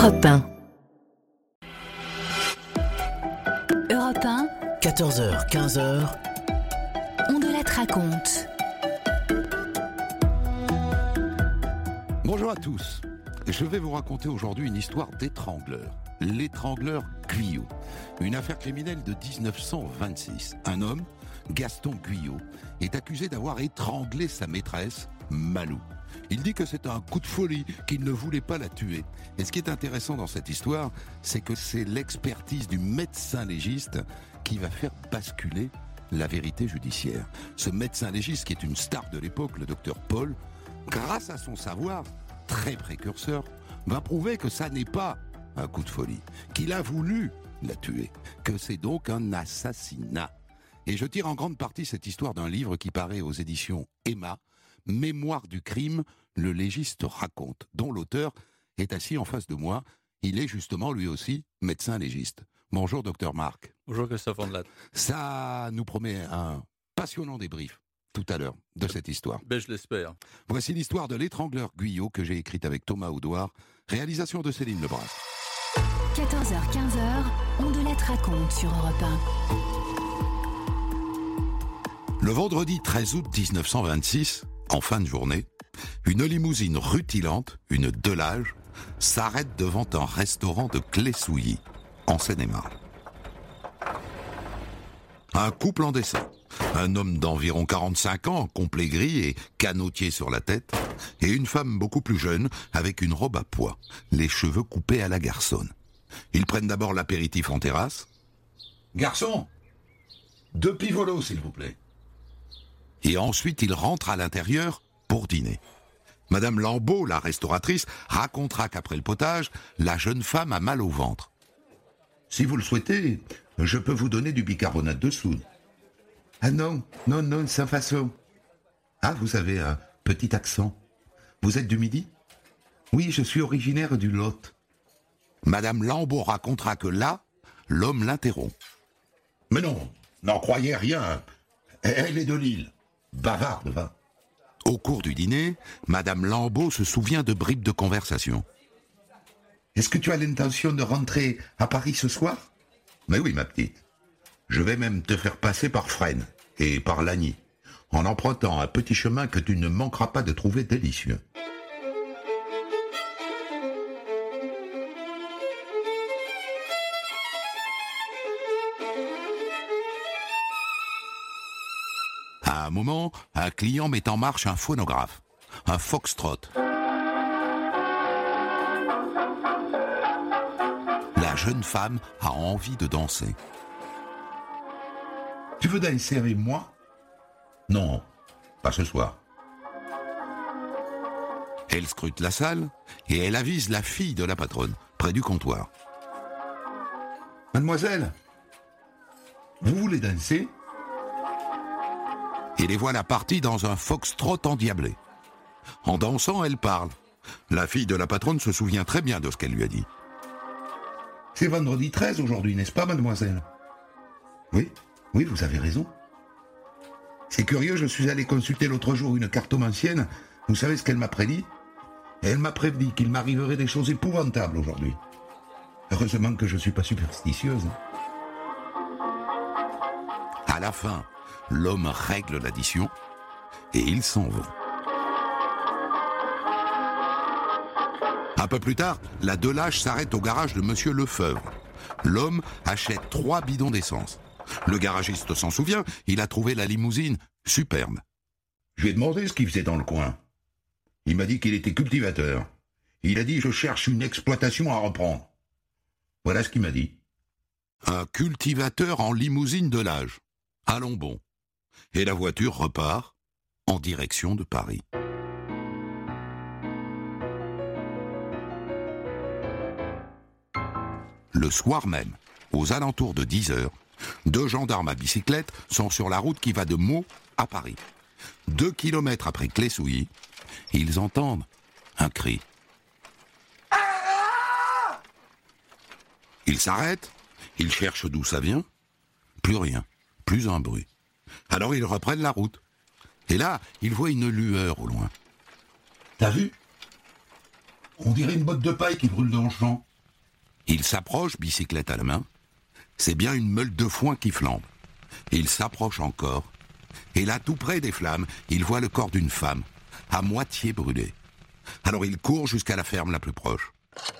Europe 1. Europe 1. 14h, 15h. On de la raconte. Bonjour à tous. Je vais vous raconter aujourd'hui une histoire d'étrangleur. L'étrangleur Guyot. Une affaire criminelle de 1926. Un homme, Gaston Guyot, est accusé d'avoir étranglé sa maîtresse, Malou. Il dit que c'est un coup de folie, qu'il ne voulait pas la tuer. Et ce qui est intéressant dans cette histoire, c'est que c'est l'expertise du médecin légiste qui va faire basculer la vérité judiciaire. Ce médecin légiste, qui est une star de l'époque, le docteur Paul, grâce à son savoir très précurseur, va prouver que ça n'est pas un coup de folie, qu'il a voulu la tuer, que c'est donc un assassinat. Et je tire en grande partie cette histoire d'un livre qui paraît aux éditions Emma, Mémoire du crime, le légiste raconte, dont l'auteur est assis en face de moi. Il est justement lui aussi médecin légiste. Bonjour docteur Marc. Bonjour Christophe Andelat. Ça nous promet un passionnant débrief tout à l'heure de cette histoire. Ben, je l'espère. Voici l'histoire de l'étrangleur Guyot que j'ai écrite avec Thomas Audouard, réalisation de Céline Lebras. 14h-15h, on de la raconte sur Europe 1. Le vendredi 13 août 1926, en fin de journée, une limousine rutilante, une Delage, s'arrête devant un restaurant de Clé-Souilly, en Seine-et-Marne. Un couple en descend. Un homme d'environ 45 ans, complet gris et canotier sur la tête, et une femme beaucoup plus jeune, avec une robe à pois, les cheveux coupés à la garçonne. Ils prennent d'abord l'apéritif en terrasse. « Garçon, 2 pivolos, s'il vous plaît. » Et ensuite, ils rentrent à l'intérieur pour dîner. Madame Lambeau, la restauratrice, racontera qu'après le potage, la jeune femme a mal au ventre. « Si vous le souhaitez, je peux vous donner du bicarbonate de soude. »« Ah non, sans façon. »« Ah, vous avez un petit accent. Vous êtes du Midi ? » ?»« Oui, je suis originaire du Lot. » Madame Lambeau racontera que là, l'homme l'interrompt. « Mais non, n'en croyez rien. Elle est de Lille. Bavarde, va. » Au cours du dîner, Madame Lambeau se souvient de bribes de conversation. « Est-ce que tu as l'intention de rentrer à Paris ce soir ? » ?»« Mais oui, ma petite. Je vais même te faire passer par Fresnes et par Lagny, en empruntant un petit chemin que tu ne manqueras pas de trouver délicieux. » À un moment, un client met en marche un phonographe, un foxtrot. La jeune femme a envie de danser. « Tu veux danser avec moi ? » ?»« Non, pas ce soir. » Elle scrute la salle et elle avise la fille de la patronne, près du comptoir. « Mademoiselle, vous voulez danser ? » Et les voilà partis dans un foxtrot endiablé. En dansant, elle parle. La fille de la patronne se souvient très bien de ce qu'elle lui a dit. « C'est vendredi 13 aujourd'hui, n'est-ce pas, mademoiselle ? » Oui, vous avez raison. C'est curieux, je suis allé consulter l'autre jour une cartomancienne. Vous savez ce qu'elle m'a prédit ? Elle m'a prévenu qu'il m'arriverait des choses épouvantables aujourd'hui. Heureusement que je ne suis pas superstitieuse. À la fin, l'homme règle l'addition et ils s'en vont. Un peu plus tard, la Delage s'arrête au garage de Monsieur Lefebvre. L'homme achète 3 bidons d'essence. Le garagiste s'en souvient, il a trouvé la limousine superbe. Je lui ai demandé ce qu'il faisait dans le coin. Il m'a dit qu'il était cultivateur. Il a dit « Je cherche une exploitation à reprendre ». Voilà ce qu'il m'a dit. Un cultivateur en limousine Delage. Allons bon. Et la voiture repart en direction de Paris. Le soir même, aux alentours de 10h, 2 gendarmes à bicyclette sont sur la route qui va de Meaux à Paris. 2 kilomètres après Clé-Souilly, ils entendent un cri. Ils s'arrêtent, ils cherchent d'où ça vient. Plus rien, plus un bruit. Alors ils reprennent la route. Et là, ils voient une lueur au loin. T'as vu ? On dirait une botte de paille qui brûle dans le champ. Il s'approche, bicyclette à la main. C'est bien une meule de foin qui flambe. Il s'approche encore. Et là, tout près des flammes, il voit le corps d'une femme, à moitié brûlée. Alors il court jusqu'à la ferme la plus proche.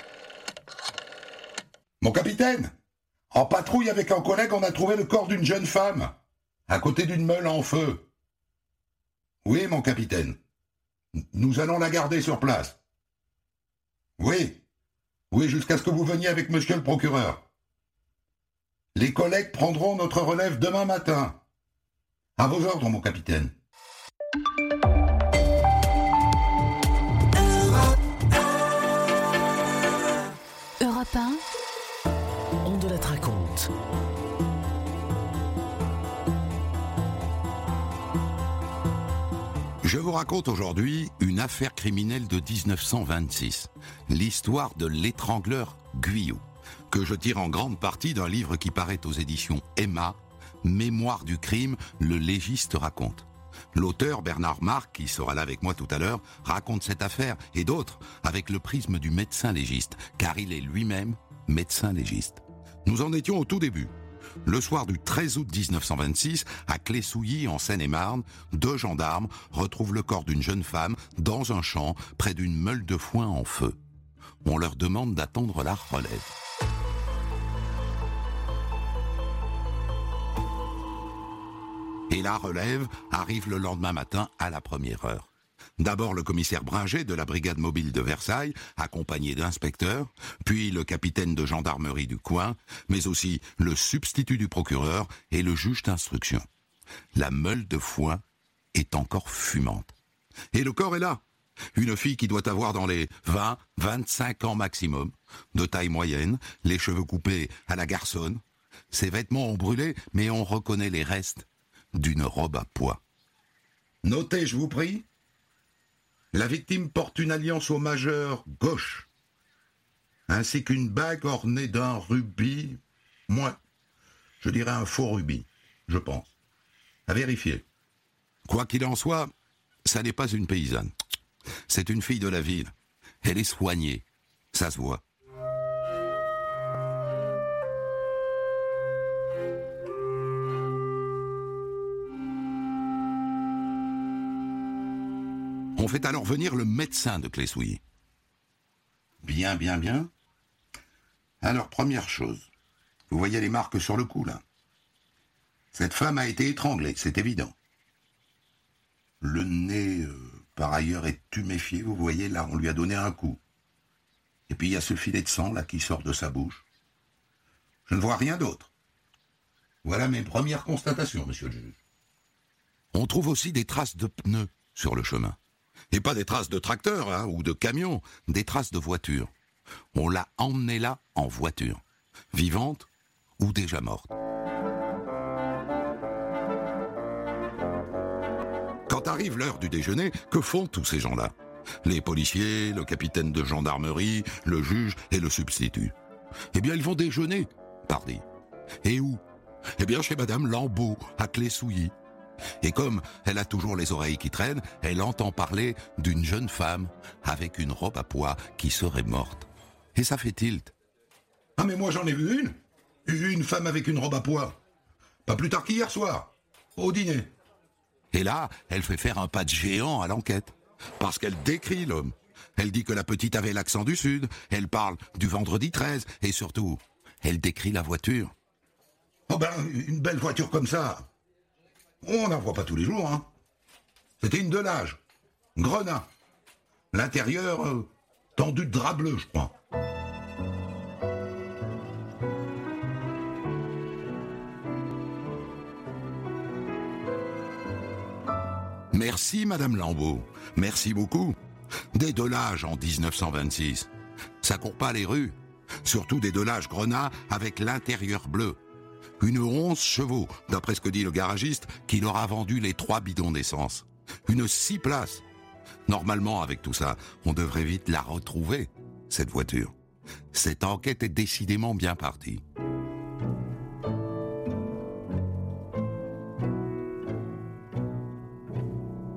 « Mon capitaine, en patrouille avec un collègue, on a trouvé le corps d'une jeune femme, à côté d'une meule en feu. »« Oui, mon capitaine. Nous allons la garder sur place. »« Oui, jusqu'à ce que vous veniez avec monsieur le procureur. Les collègues prendront notre relève demain matin. À vos ordres, mon capitaine. » Europe 1, On de la raconte. Je vous raconte aujourd'hui une affaire criminelle de 1926, l'histoire de l'étrangleur Guyot, que je tire en grande partie d'un livre qui paraît aux éditions Emma, Mémoire du crime, le légiste raconte. L'auteur, Bernard Marc, qui sera là avec moi tout à l'heure, raconte cette affaire et d'autres avec le prisme du médecin légiste, car il est lui-même médecin légiste. Nous en étions au tout début. Le soir du 13 août 1926, à Clé-Souilly, en Seine-et-Marne, 2 gendarmes retrouvent le corps d'une jeune femme dans un champ près d'une meule de foin en feu. On leur demande d'attendre la relève. Et la relève arrive le lendemain matin à la première heure. D'abord le commissaire Bringer de la brigade mobile de Versailles, accompagné d'inspecteurs, puis le capitaine de gendarmerie du coin, mais aussi le substitut du procureur et le juge d'instruction. La meule de foin est encore fumante. Et le corps est là. Une fille qui doit avoir dans les 20-25 ans maximum, de taille moyenne, les cheveux coupés à la garçonne. Ses vêtements ont brûlé, mais on reconnaît les restes d'une robe à pois. Notez, je vous prie. La victime porte une alliance au majeur gauche, ainsi qu'une bague ornée d'un rubis, je dirais un faux rubis, je pense. À vérifier. Quoi qu'il en soit, ça n'est pas une paysanne. C'est une fille de la ville. Elle est soignée, ça se voit. On fait alors venir le médecin de Clé-Souilly. Bien. Alors, première chose, vous voyez les marques sur le cou, là. Cette femme a été étranglée, c'est évident. Le nez, par ailleurs, est tuméfié, vous voyez, là, on lui a donné un coup. Et puis il y a ce filet de sang, là, qui sort de sa bouche. Je ne vois rien d'autre. Voilà mes premières constatations, monsieur le juge. On trouve aussi des traces de pneus sur le chemin. Et pas des traces de tracteur ou de camion, des traces de voiture. On l'a emmenée là en voiture, vivante ou déjà morte. Quand arrive l'heure du déjeuner, que font tous ces gens-là? Les policiers, le capitaine de gendarmerie, le juge et le substitut. Eh bien, ils vont déjeuner, pardi. Et où? Eh bien, chez Madame Lambeau, à Clé-Souilly. Et comme elle a toujours les oreilles qui traînent, elle entend parler d'une jeune femme avec une robe à pois qui serait morte. Et ça fait tilt. Ah mais moi j'en ai vu une femme avec une robe à pois. Pas plus tard qu'hier soir, au dîner. Et là, elle fait faire un pas de géant à l'enquête. Parce qu'elle décrit l'homme. Elle dit que la petite avait l'accent du Sud, elle parle du vendredi 13, et surtout, elle décrit la voiture. Oh ben, une belle voiture comme ça, on n'en voit pas tous les jours, hein. C'était une Delage, Grenat. L'intérieur, tendu de drap bleu, je crois. Merci, Madame Lambeau. Merci beaucoup. Des Delage en 1926. Ça court pas les rues. Surtout des Delage Grenat avec l'intérieur bleu. Une 11 chevaux, d'après ce que dit le garagiste, qui leur a vendu les 3 bidons d'essence. Une 6 places. Normalement, avec tout ça, on devrait vite la retrouver, cette voiture. Cette enquête est décidément bien partie.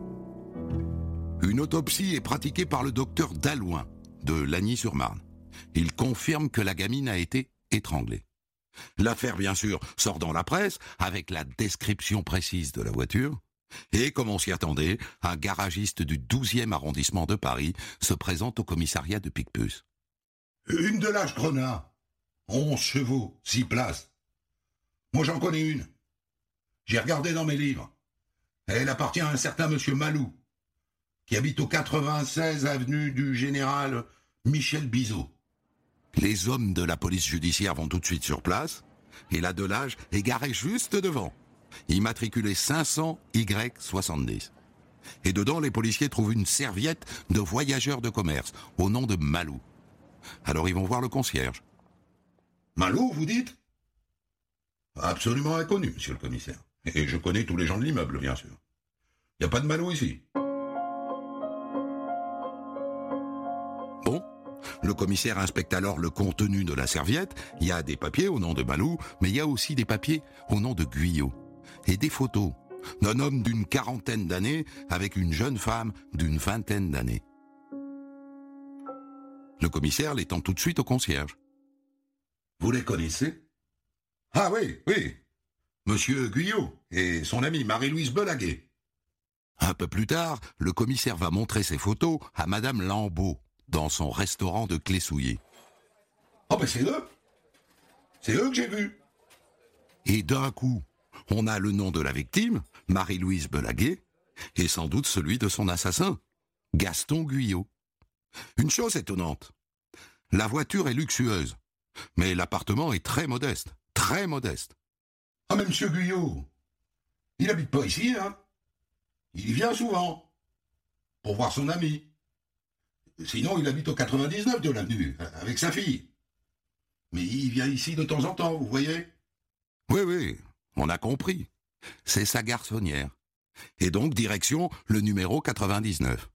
Une autopsie est pratiquée par le docteur Dallouin, de Lagny-sur-Marne. Il confirme que la gamine a été étranglée. L'affaire, bien sûr, sort dans la presse avec la description précise de la voiture. Et, comme on s'y attendait, un garagiste du 12e arrondissement de Paris se présente au commissariat de Picpus. Une de l'âge Grenat. 11 chevaux, 6 places. Moi, j'en connais une. J'ai regardé dans mes livres. Elle appartient à un certain monsieur Malou, qui habite au 96 avenue du Général Michel Bizot. Les hommes de la police judiciaire vont tout de suite sur place, et la Delage est garée juste devant, immatriculée 500 Y70. Et dedans, les policiers trouvent une serviette de voyageur de commerce, au nom de Malou. Alors ils vont voir le concierge. Malou, vous dites? Absolument inconnu, monsieur le commissaire. Et je connais tous les gens de l'immeuble, bien sûr. Il n'y a pas de Malou ici. Bon, le commissaire inspecte alors le contenu de la serviette. Il y a des papiers au nom de Malou, mais il y a aussi des papiers au nom de Guyot. Et des photos d'un homme d'une 40aine d'années avec une jeune femme d'une 20aine d'années. Le commissaire les tend tout de suite au concierge. Vous les connaissez? Ah oui, oui. Monsieur Guyot et son amie Marie-Louise Belaguet. Un peu plus tard, le commissaire va montrer ses photos à Madame Lambeau dans son restaurant de Clé-Souillé. Oh ben c'est eux. C'est eux que j'ai vus. Et d'un coup, on a le nom de la victime, Marie-Louise Belaguet, et sans doute celui de son assassin, Gaston Guyot. Une chose étonnante, la voiture est luxueuse, mais l'appartement est très modeste, très modeste. Ah mais monsieur Guyot, il habite pas ici, hein. Il y vient souvent, pour voir son ami. Sinon, il habite au 99 de l'avenue, avec sa fille. Mais il vient ici de temps en temps, vous voyez? Oui, oui, on a compris. C'est sa garçonnière. Et donc, direction le numéro 99.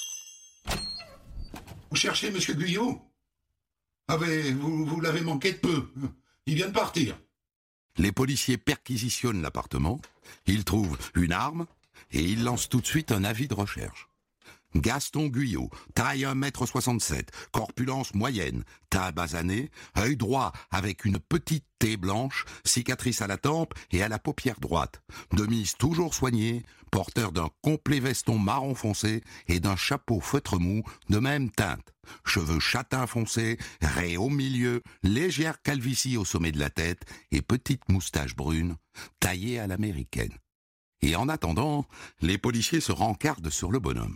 Vous cherchez monsieur Guyot? Ah ben, vous l'avez manqué de peu. Il vient de partir. Les policiers perquisitionnent l'appartement, ils trouvent une arme, et ils lancent tout de suite un avis de recherche. Gaston Guyot, taille 1,67 m, corpulence moyenne, teint basané, œil droit avec une petite taie blanche, cicatrice à la tempe et à la paupière droite, de mise toujours soignée, porteur d'un complet veston marron foncé et d'un chapeau feutre mou de même teinte, cheveux châtain foncé, raies au milieu, légère calvitie au sommet de la tête et petite moustache brune, taillée à l'américaine. Et en attendant, les policiers se rencardent sur le bonhomme.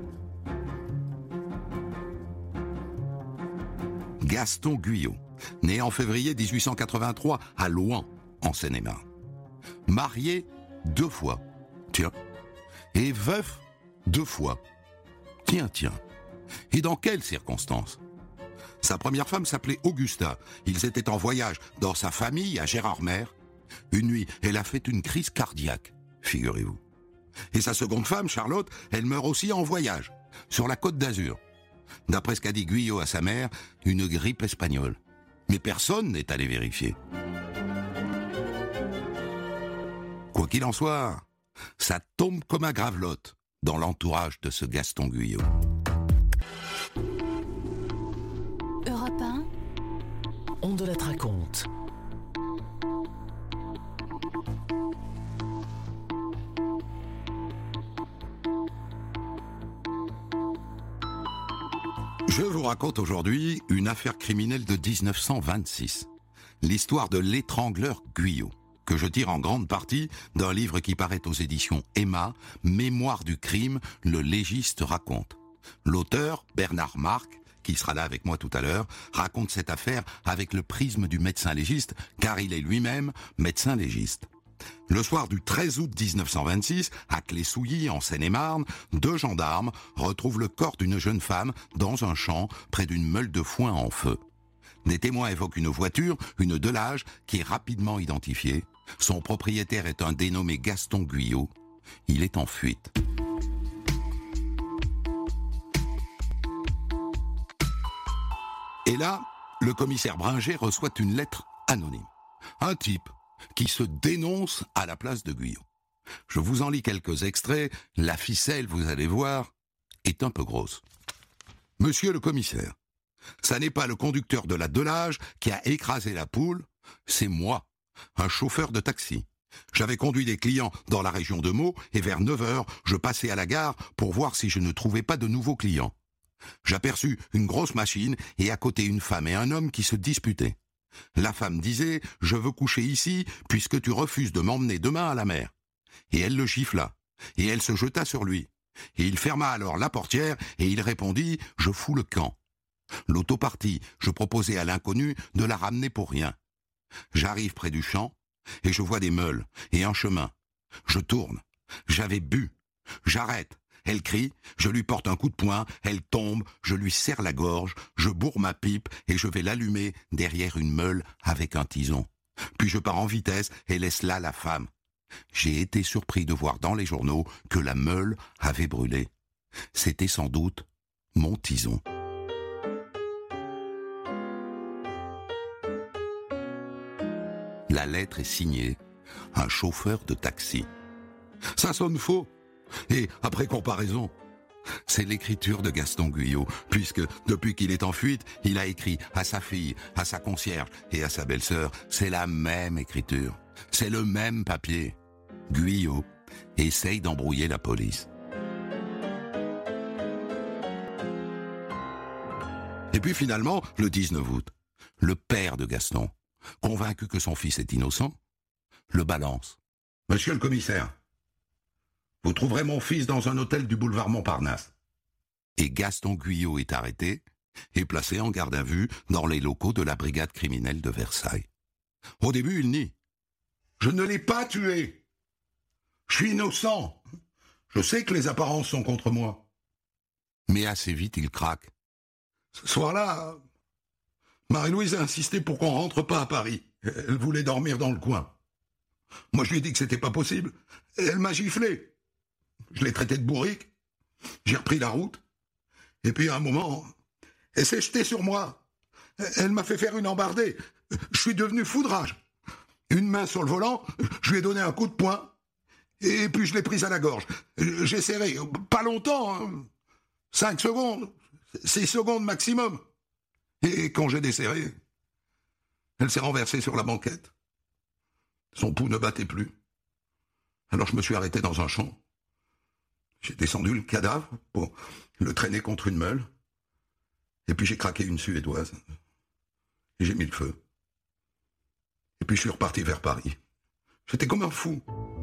Gaston Guyot, né en février 1883 à Louhans, en Seine-et-Marne. Marié 2 fois, tiens, et veuf 2 fois, tiens. Et dans quelles circonstances? Sa première femme s'appelait Augusta. Ils étaient en voyage dans sa famille à Gérardmer. Une nuit, elle a fait une crise cardiaque, figurez-vous. Et sa seconde femme, Charlotte, elle meurt aussi en voyage, sur la Côte d'Azur. D'après ce qu'a dit Guyot à sa mère, une grippe espagnole. Mais personne n'est allé vérifier. Quoi qu'il en soit, ça tombe comme un gravelotte dans l'entourage de ce Gaston Guyot. Europe 1, On de la raconte. Je vous raconte aujourd'hui une affaire criminelle de 1926. L'histoire de l'étrangleur Guyot, que je tire en grande partie d'un livre qui paraît aux éditions Emma, Mémoire du crime, le légiste raconte. L'auteur, Bernard Marc, qui sera là avec moi tout à l'heure, raconte cette affaire avec le prisme du médecin légiste, car il est lui-même médecin légiste. Le soir du 13 août 1926, à Clé-Souilly, en Seine-et-Marne, 2 gendarmes retrouvent le corps d'une jeune femme dans un champ près d'une meule de foin en feu. Des témoins évoquent une voiture, une Delage, qui est rapidement identifiée. Son propriétaire est un dénommé Gaston Guyot. Il est en fuite. Et là, le commissaire Bringer reçoit une lettre anonyme. Un type qui se dénonce à la place de Guyot. Je vous en lis quelques extraits. La ficelle, vous allez voir, est un peu grosse. Monsieur le commissaire, Ça n'est pas le conducteur de la Delage qui a écrasé la poule, c'est moi, un chauffeur de taxi. J'avais conduit des clients dans la région de Meaux et vers 9h, je passais à la gare pour voir si je ne trouvais pas de nouveaux clients. J'aperçus une grosse machine et à côté une femme et un homme qui se disputaient. La femme disait « Je veux coucher ici puisque tu refuses de m'emmener demain à la mer ». Et elle le gifla, et elle se jeta sur lui. Et il ferma alors la portière et il répondit « Je fous le camp ». L'auto partit, je proposai à l'inconnu de la ramener pour rien. J'arrive près du champ et je vois des meules et un chemin. Je tourne, j'avais bu, j'arrête. Elle crie, je lui porte un coup de poing, elle tombe, je lui serre la gorge, je bourre ma pipe et je vais l'allumer derrière une meule avec un tison. Puis je pars en vitesse et laisse là la femme. J'ai été surpris de voir dans les journaux que la meule avait brûlé. C'était sans doute mon tison. La lettre est signée « Un chauffeur de taxi ». Ça sonne faux. Et après comparaison, c'est l'écriture de Gaston Guyot, puisque depuis qu'il est en fuite, il a écrit à sa fille, à sa concierge et à sa belle-sœur. C'est la même écriture, c'est le même papier. Guyot essaye d'embrouiller la police. Et puis finalement, le 19 août, le père de Gaston, convaincu que son fils est innocent, le balance. Monsieur le commissaire, vous trouverez mon fils dans un hôtel du boulevard Montparnasse. Et Gaston Guyot est arrêté et placé en garde à vue dans les locaux de la brigade criminelle de Versailles. Au début, il nie. Je ne l'ai pas tué. Je suis innocent. Je sais que les apparences sont contre moi. Mais assez vite, il craque. Ce soir-là, Marie-Louise a insisté pour qu'on rentre pas à Paris. Elle voulait dormir dans le coin. Moi, je lui ai dit que c'était pas possible. Et elle m'a giflé. Je l'ai traité de bourrique. J'ai repris la route. Et puis, à un moment, elle s'est jetée sur moi. Elle m'a fait faire une embardée. Je suis devenu foudrage. Une main sur le volant, je lui ai donné un coup de poing. Et puis, je l'ai prise à la gorge. J'ai serré. Pas longtemps, 5 secondes. 6 secondes maximum. Et quand j'ai desserré, elle s'est renversée sur la banquette. Son pouls ne battait plus. Alors je me suis arrêté dans un champ. J'ai descendu le cadavre pour le traîner contre une meule. Et puis j'ai craqué une suédoise. Et j'ai mis le feu. Et puis je suis reparti vers Paris. J'étais comme un fou.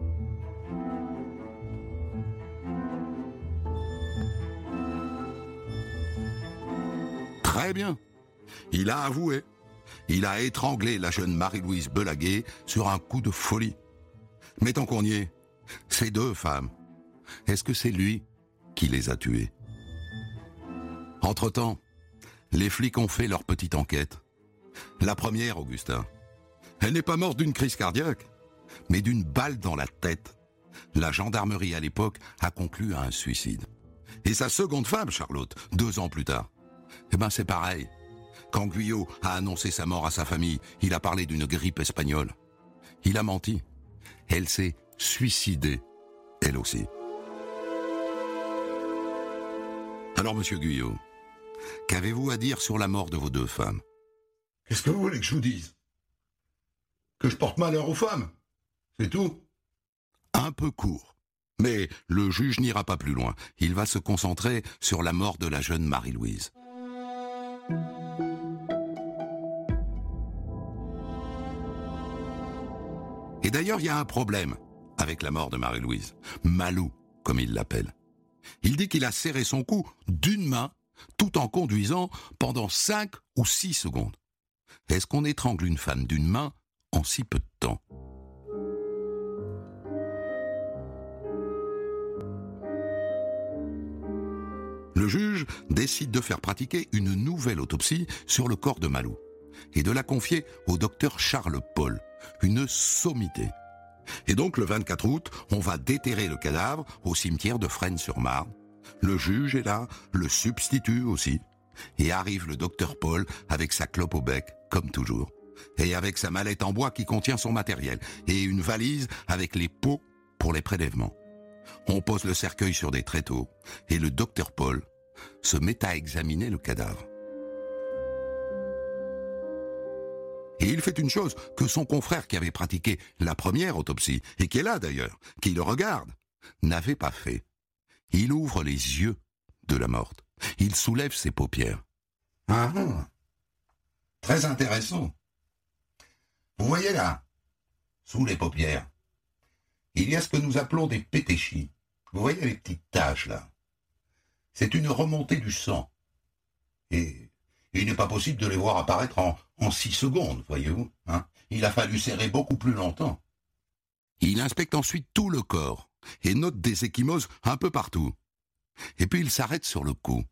Très bien. Il a avoué. Il a étranglé la jeune Marie-Louise Belaguet sur un coup de folie. Mais tant qu'on y est, ces 2 femmes, est-ce que c'est lui qui les a tuées? Entre-temps, les flics ont fait leur petite enquête. La première, Augustin, elle n'est pas morte d'une crise cardiaque, mais d'une balle dans la tête. La gendarmerie à l'époque a conclu à un suicide. Et sa seconde femme, Charlotte, 2 ans plus tard, eh ben c'est pareil. Quand Guyot a annoncé sa mort à sa famille, il a parlé d'une grippe espagnole. Il a menti. Elle s'est suicidée, elle aussi. Alors, monsieur Guyot, qu'avez-vous à dire sur la mort de vos 2 femmes? Qu'est-ce que vous voulez que je vous dise? Que je porte malheur aux femmes? C'est tout? Un peu court. Mais le juge n'ira pas plus loin. Il va se concentrer sur la mort de la jeune Marie-Louise. Et d'ailleurs, il y a un problème avec la mort de Marie-Louise. Malou, comme il l'appelle. Il dit qu'il a serré son cou d'une main, tout en conduisant pendant 5 ou 6 secondes. Est-ce qu'on étrangle une femme d'une main en si peu de temps? Le juge décide de faire pratiquer une nouvelle autopsie sur le corps de Malou et de la confier au docteur Charles Paul, une sommité. Et donc le 24 août, on va déterrer le cadavre au cimetière de Fresnes-sur-Marne. Le juge est là, le substitut aussi. Et arrive le docteur Paul avec sa clope au bec, comme toujours. Et avec sa mallette en bois qui contient son matériel. Et une valise avec les pots pour les prélèvements. On pose le cercueil sur des tréteaux. Et le docteur Paul se met à examiner le cadavre. il fait une chose que son confrère qui avait pratiqué la première autopsie, et qui est là d'ailleurs, qui le regarde, n'avait pas fait. Il ouvre les yeux de la morte. Il soulève ses paupières. Ah, très intéressant. Vous voyez là, sous les paupières, il y a ce que nous appelons des pétéchis. Vous voyez les petites taches là? C'est une remontée du sang. Et il n'est pas possible de les voir apparaître en 6 secondes, voyez-vous, hein. Il a fallu serrer beaucoup plus longtemps. Il inspecte ensuite tout le corps et note des ecchymoses un peu partout. Et puis il s'arrête sur le cou.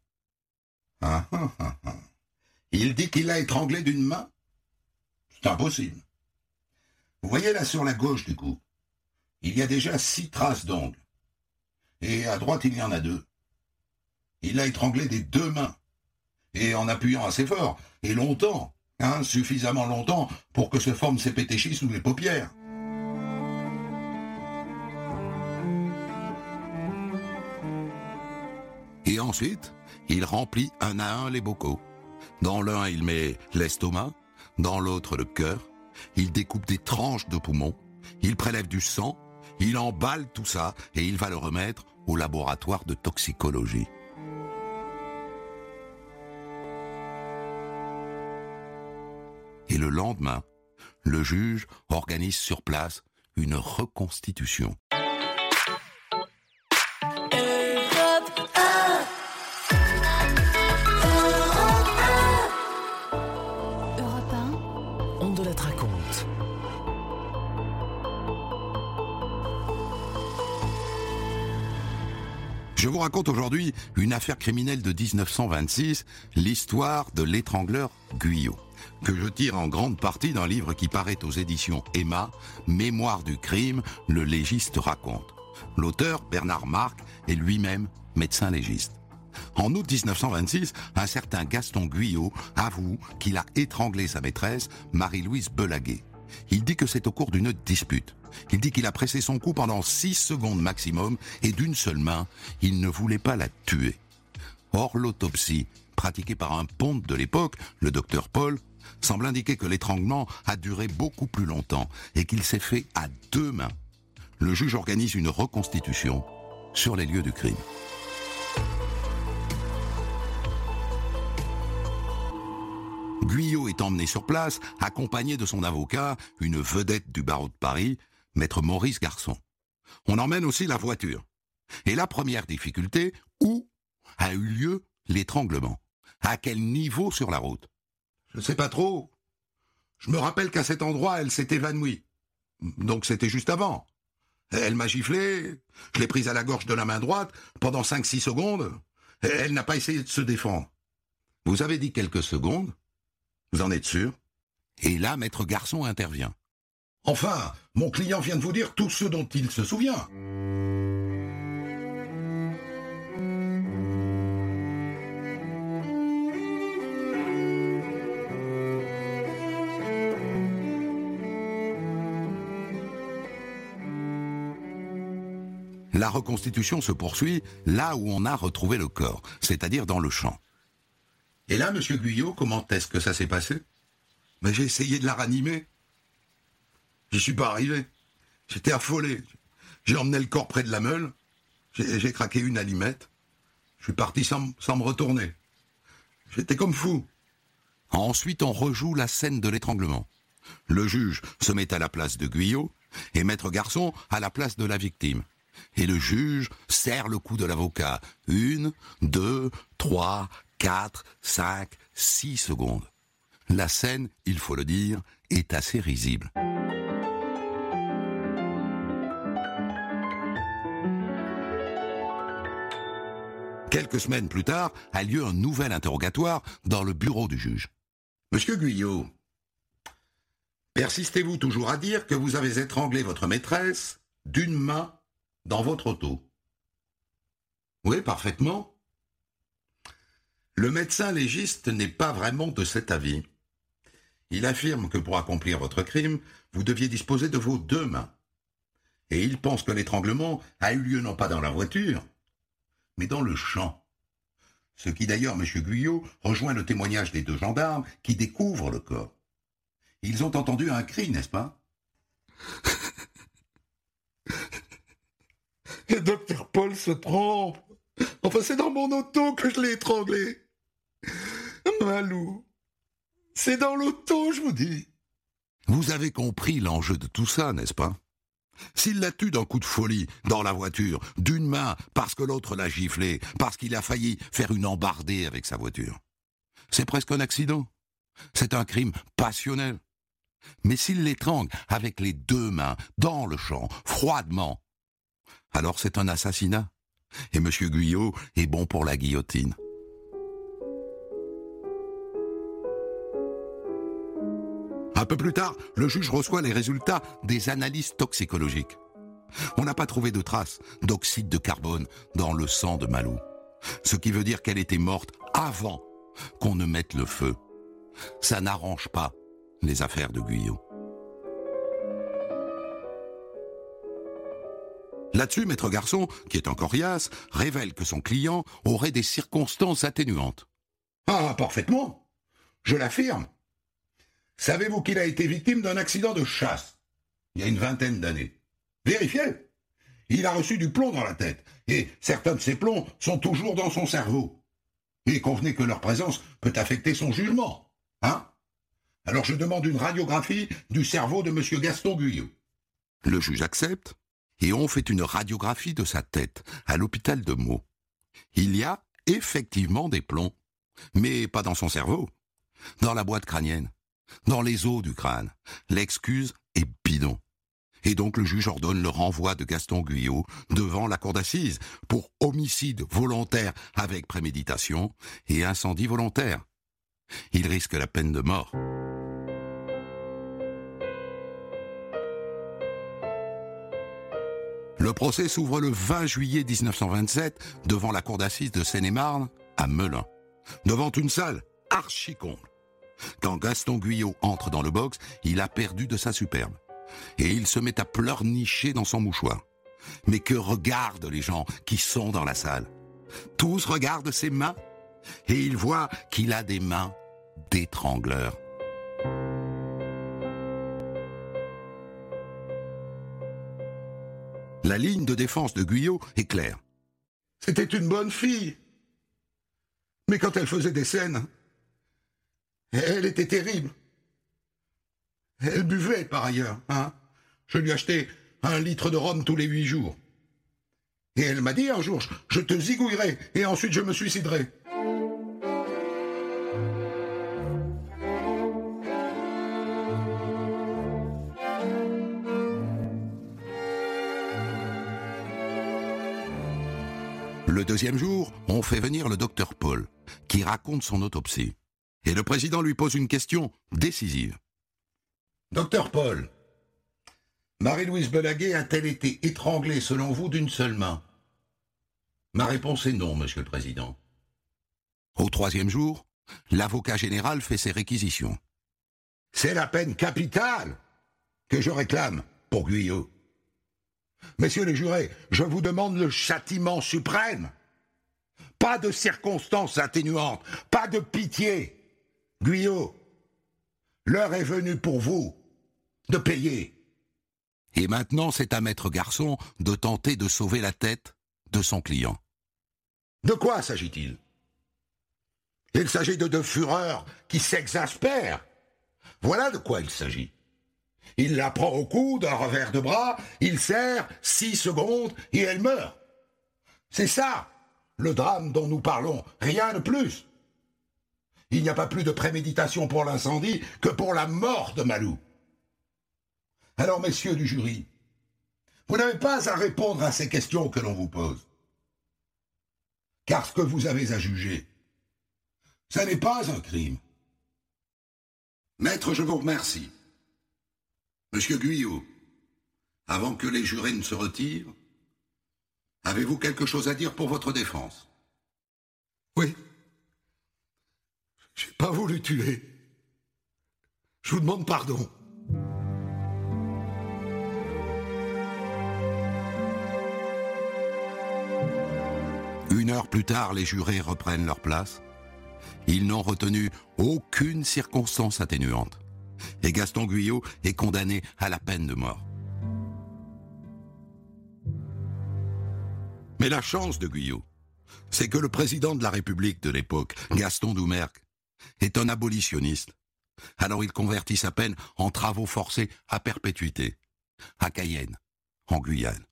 Il dit qu'il l'a étranglé d'une main? C'est impossible. Vous voyez là sur la gauche du cou, il y a déjà 6 traces d'ongles. Et à droite, il y en a 2. Il l'a étranglé des 2 mains. Et en appuyant assez fort, et longtemps, hein, suffisamment longtemps pour que se forment ces pétéchis sous les paupières. Et ensuite, il remplit un à un les bocaux. Dans l'un, il met l'estomac, dans l'autre, le cœur. Il découpe des tranches de poumons, il prélève du sang, il emballe tout ça et il va le remettre au laboratoire de toxicologie. Et le lendemain, le juge organise sur place une reconstitution. Europe 1, On de la raconte. Je vous raconte aujourd'hui une affaire criminelle de 1926, l'histoire de l'étrangleur Guyot, que je tire en grande partie d'un livre qui paraît aux éditions Emma, Mémoire du crime, le légiste raconte. L'auteur, Bernard Marc, est lui-même médecin légiste. En août 1926, un certain Gaston Guyot avoue qu'il a étranglé sa maîtresse, Marie-Louise Belaguet. Il dit que c'est au cours d'une dispute. Il dit qu'il a pressé son cou pendant 6 secondes maximum et d'une seule main, il ne voulait pas la tuer. Or, l'autopsie, pratiquée par un ponte de l'époque, le docteur Paul, semble indiquer que l'étranglement a duré beaucoup plus longtemps et qu'il s'est fait à 2 mains. Le juge organise une reconstitution sur les lieux du crime. Guyot est emmené sur place, accompagné de son avocat, une vedette du barreau de Paris, maître Maurice Garçon. On emmène aussi la voiture. Et la première difficulté, où a eu lieu l'étranglement? À quel niveau sur la route? Je sais pas trop. Je me rappelle qu'à cet endroit, elle s'est évanouie. Donc c'était juste avant. Elle m'a giflé, je l'ai prise à la gorge de la main droite pendant 5-6 secondes. Elle n'a pas essayé de se défendre. Vous avez dit quelques secondes? Vous en êtes sûr? Et là, maître Garçon intervient. Enfin, mon client vient de vous dire tout ce dont il se souvient. La reconstitution se poursuit là où on a retrouvé le corps, c'est-à-dire dans le champ. Et là, monsieur Guyot, comment est-ce que ça s'est passé? Mais j'ai essayé de la ranimer. J'y suis pas arrivé. J'étais affolé. J'ai emmené le corps près de la meule. J'ai craqué une allumette. Je suis parti sans me retourner. J'étais comme fou. Ensuite, on rejoue la scène de l'étranglement. Le juge se met à la place de Guyot et maître Garçon à la place de la victime. Et le juge serre le cou de l'avocat. 1, 2, 3, 4, 5, 6 secondes. La scène, il faut le dire, est assez risible. Quelques semaines plus tard, a lieu un nouvel interrogatoire dans le bureau du juge. Monsieur Guyot, persistez-vous toujours à dire que vous avez étranglé votre maîtresse d'une main dans votre auto? Oui, parfaitement. Le médecin légiste n'est pas vraiment de cet avis. Il affirme que pour accomplir votre crime, vous deviez disposer de vos 2 mains. Et il pense que l'étranglement a eu lieu non pas dans la voiture, mais dans le champ. Ce qui d'ailleurs, monsieur Guyot, rejoint le témoignage des 2 gendarmes qui découvrent le corps. ils ont entendu un cri, n'est-ce pas? Le docteur Paul se trompe. Enfin, c'est dans mon auto que je l'ai étranglé. Malou, c'est dans l'auto, je vous dis. Vous avez compris l'enjeu de tout ça, n'est-ce pas? S'il la tue d'un coup de folie, dans la voiture, d'une main, parce que l'autre l'a giflé, parce qu'il a failli faire une embardée avec sa voiture, c'est presque un accident. C'est un crime passionnel. Mais s'il l'étrangle avec les deux mains, dans le champ, froidement, alors c'est un assassinat. Et M. Guyot est bon pour la guillotine. Un peu plus tard, le juge reçoit les résultats des analyses toxicologiques. On n'a pas trouvé de traces d'oxyde de carbone dans le sang de Malou. Ce qui veut dire qu'elle était morte avant qu'on ne mette le feu. Ça n'arrange pas les affaires de Guyot. Là-dessus, Maître Garçon, qui est encore coriace, révèle que son client aurait des circonstances atténuantes. Ah, parfaitement. Je l'affirme. Savez-vous qu'il a été victime d'un accident de chasse, il y a une vingtaine d'années? Vérifiez. Il a reçu du plomb dans la tête, et certains de ces plombs sont toujours dans son cerveau. Et convenez que leur présence peut affecter son jugement, hein? Alors je demande une radiographie du cerveau de M. Gaston Guyot. Le juge accepte, et on fait une radiographie de sa tête à l'hôpital de Meaux. Il y a effectivement des plombs, mais pas dans son cerveau, dans la boîte crânienne, dans les os du crâne. L'excuse est bidon. Et donc le juge ordonne le renvoi de Gaston Guyot devant la cour d'assises pour homicide volontaire avec préméditation et incendie volontaire. Il risque la peine de mort. Le procès s'ouvre le 20 juillet 1927 devant la cour d'assises de Seine-et-Marne à Melun, devant une salle archi-comble. Quand Gaston Guyot entre dans le box, il a perdu de sa superbe. Et il se met à pleurnicher dans son mouchoir. Mais que regardent les gens qui sont dans la salle? Tous regardent ses mains et ils voient qu'il a des mains d'étrangleur. La ligne de défense de Guyot est claire. C'était une bonne fille. Mais quand elle faisait des scènes, elle était terrible. Elle buvait, par ailleurs, hein. Je lui achetais 1 litre de rhum tous les 8 jours. Et elle m'a dit un jour, je te zigouillerai, et ensuite je me suiciderai. Le deuxième jour, on fait venir le docteur Paul, qui raconte son autopsie. Et le président lui pose une question décisive. Docteur Paul, Marie-Louise Belaguet a-t-elle été étranglée, selon vous, d'une seule main? Ma réponse est non, monsieur le président. Au troisième jour, l'avocat général fait ses réquisitions. C'est la peine capitale que je réclame pour Guyot. Messieurs les jurés, je vous demande le châtiment suprême. Pas de circonstances atténuantes, pas de pitié. Guyot, l'heure est venue pour vous de payer. Et maintenant, c'est à Maître Garçon de tenter de sauver la tête de son client. De quoi s'agit-il? Il s'agit de deux fureurs qui s'exaspèrent. Voilà de quoi il s'agit. Il la prend au cou d'un revers de bras, il serre 6 secondes et elle meurt. C'est ça, le drame dont nous parlons, rien de plus. Il n'y a pas plus de préméditation pour l'incendie que pour la mort de Malou. Alors, messieurs du jury, vous n'avez pas à répondre à ces questions que l'on vous pose. Car ce que vous avez à juger, ça n'est pas un crime. Maître, je vous remercie. Monsieur Guyot, avant que les jurés ne se retirent, avez-vous quelque chose à dire pour votre défense? Oui. J'ai pas voulu tuer. Je vous demande pardon. Une heure plus tard, les jurés reprennent leur place. Ils n'ont retenu aucune circonstance atténuante. Et Gaston Guyot est condamné à la peine de mort. Mais la chance de Guyot, c'est que le président de la République de l'époque, Gaston Doumergue, est un abolitionniste. Alors il convertit sa peine en travaux forcés à perpétuité, à Cayenne, en Guyane.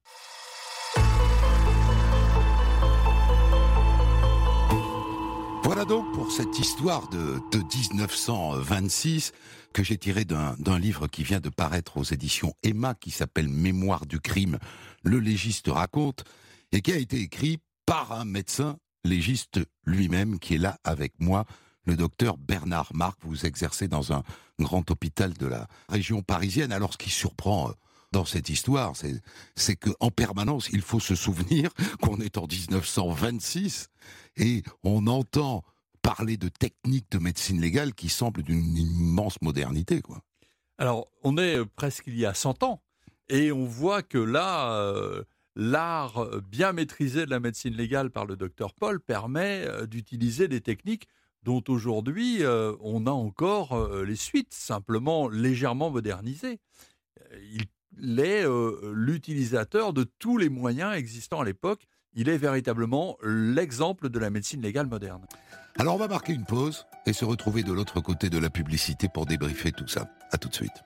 Voilà donc pour cette histoire de 1926 que j'ai tirée d'un livre qui vient de paraître aux éditions Emma, qui s'appelle Mémoire du crime, le légiste raconte, et qui a été écrit par un médecin légiste lui-même qui est là avec moi, le docteur Bernard Marc. Vous exercez dans un grand hôpital de la région parisienne. Alors ce qui surprend dans cette histoire, c'est qu'en permanence, il faut se souvenir qu'on est en 1926 et on entend parler de techniques de médecine légale qui semblent d'une immense modernité, quoi. Alors, on est presque il y a 100 ans et on voit que là, l'art bien maîtrisé de la médecine légale par le docteur Paul permet d'utiliser des techniques dont aujourd'hui on a encore les suites, simplement légèrement modernisées. Il est l'utilisateur de tous les moyens existants à l'époque. Il est véritablement l'exemple de la médecine légale moderne. Alors on va marquer une pause et se retrouver de l'autre côté de la publicité pour débriefer tout ça. À tout de suite.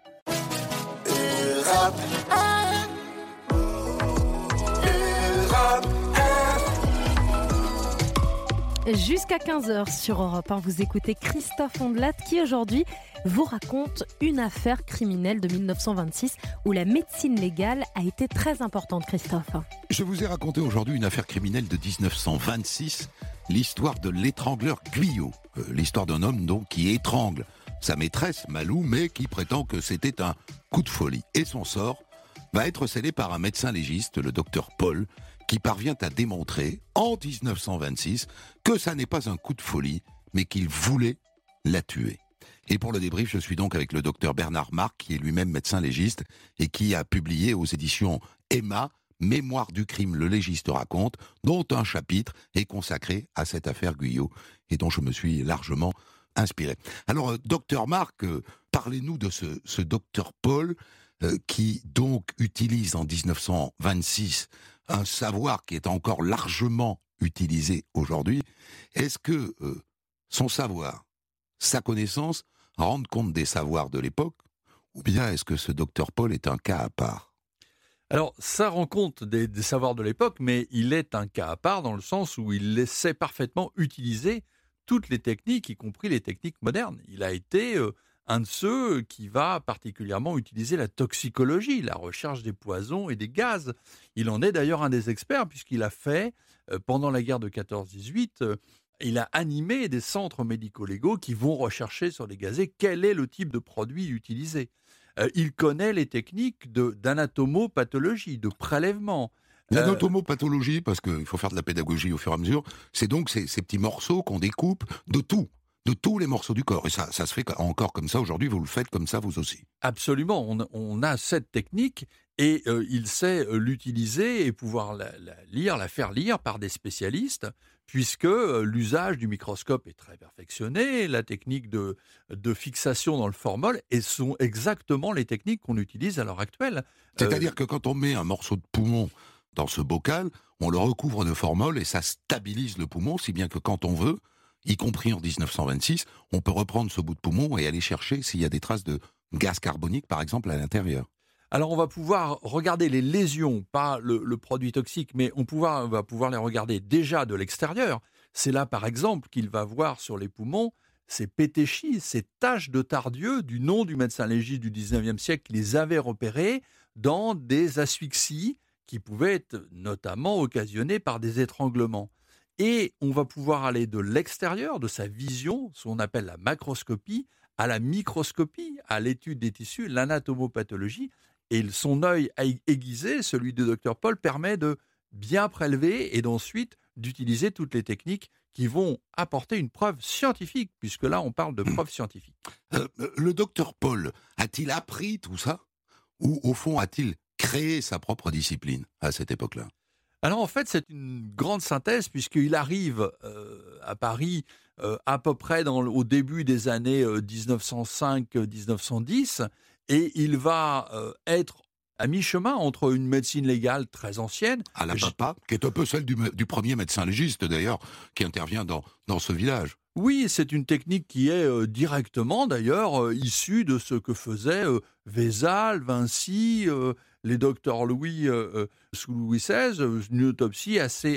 Jusqu'à 15h sur Europe 1, vous écoutez Christophe Ondelat qui aujourd'hui vous raconte une affaire criminelle de 1926 où la médecine légale a été très importante, Christophe. Je vous ai raconté aujourd'hui une affaire criminelle de 1926, l'histoire de l'étrangleur Guyot, l'histoire d'un homme donc qui étrangle sa maîtresse Malou, mais qui prétend que c'était un coup de folie. Et son sort va être scellé par un médecin légiste, le docteur Paul, qui parvient à démontrer, en 1926, que ça n'est pas un coup de folie, mais qu'il voulait la tuer. Et pour le débrief, je suis donc avec le docteur Bernard Marc, qui est lui-même médecin légiste, et qui a publié aux éditions Emma, Mémoire du crime, le légiste raconte, dont un chapitre est consacré à cette affaire Guyot, et dont je me suis largement inspiré. Alors, docteur Marc, parlez-nous de ce docteur Paul, qui donc utilise en 1926 un savoir qui est encore largement utilisé aujourd'hui. Est-ce que son savoir, sa connaissance, rendent compte des savoirs de l'époque, ou bien est-ce que ce docteur Paul est un cas à part ? Alors, ça rend compte des savoirs de l'époque, mais il est un cas à part dans le sens où il sait parfaitement utiliser toutes les techniques, y compris les techniques modernes. Il a été un de ceux qui va particulièrement utiliser la toxicologie, la recherche des poisons et des gaz. Il en est d'ailleurs un des experts, puisqu'il a fait, pendant la guerre de 14-18, il a animé des centres médico-légaux qui vont rechercher sur les gazés quel est le type de produit utilisé. Il connaît les techniques d'anatomopathologie, de prélèvement. L'anatomopathologie, parce qu'il faut faire de la pédagogie au fur et à mesure, c'est donc ces petits morceaux qu'on découpe de tous les morceaux du corps. Et ça se fait encore comme ça aujourd'hui, vous le faites comme ça vous aussi. Absolument, on a cette technique et il sait l'utiliser et pouvoir la faire lire par des spécialistes, puisque l'usage du microscope est très perfectionné, la technique de fixation dans le formol, et sont exactement les techniques qu'on utilise à l'heure actuelle. C'est-à-dire que quand on met un morceau de poumon dans ce bocal, on le recouvre de formol et ça stabilise le poumon, si bien que quand on veut, y compris en 1926, on peut reprendre ce bout de poumon et aller chercher s'il y a des traces de gaz carbonique, par exemple, à l'intérieur. Alors on va pouvoir regarder les lésions, pas le produit toxique, mais on va pouvoir les regarder déjà de l'extérieur. C'est là, par exemple, qu'il va voir sur les poumons ces pétéchies, ces taches de Tardieu, du nom du médecin légiste du 19e siècle qui les avait repérées dans des asphyxies qui pouvaient être notamment occasionnées par des étranglements. Et on va pouvoir aller de l'extérieur, de sa vision, ce qu'on appelle la macroscopie, à la microscopie, à l'étude des tissus, l'anatomopathologie. Et son œil aiguisé, celui du docteur Paul, permet de bien prélever et d'ensuite d'utiliser toutes les techniques qui vont apporter une preuve scientifique, puisque là, on parle de preuve scientifique. Le docteur Paul a-t-il appris tout ça ? Ou, au fond, a-t-il créé sa propre discipline à cette époque-là ? Alors en fait, c'est une grande synthèse puisqu'il arrive à Paris à peu près au début des années 1905-1910 et il va être à mi-chemin entre une médecine légale très ancienne. À la papa, qui est un peu celle du premier médecin légiste d'ailleurs, qui intervient dans ce village. Oui, c'est une technique qui est directement d'ailleurs issue de ce que faisaient Vézal, Vinci, les docteurs Louis sous Louis XVI, une autopsie assez